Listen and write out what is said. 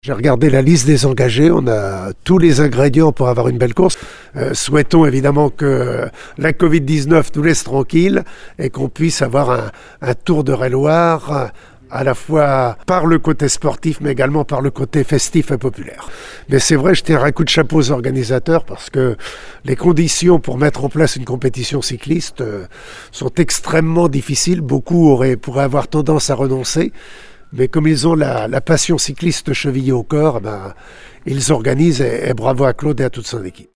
J'ai regardé la liste des engagés, on a tous les ingrédients pour avoir une belle course. Souhaitons évidemment que la Covid-19 nous laisse tranquilles et qu'on puisse avoir un Tour de Loire à la fois par le côté sportif mais également par le côté festif et populaire. Mais c'est vrai, je tire un coup de chapeau aux organisateurs parce que les conditions pour mettre en place une compétition cycliste sont extrêmement difficiles. Beaucoup pourraient avoir tendance à renoncer. Mais comme ils ont la passion cycliste chevillée au corps, ils organisent et bravo à Claude et à toute son équipe.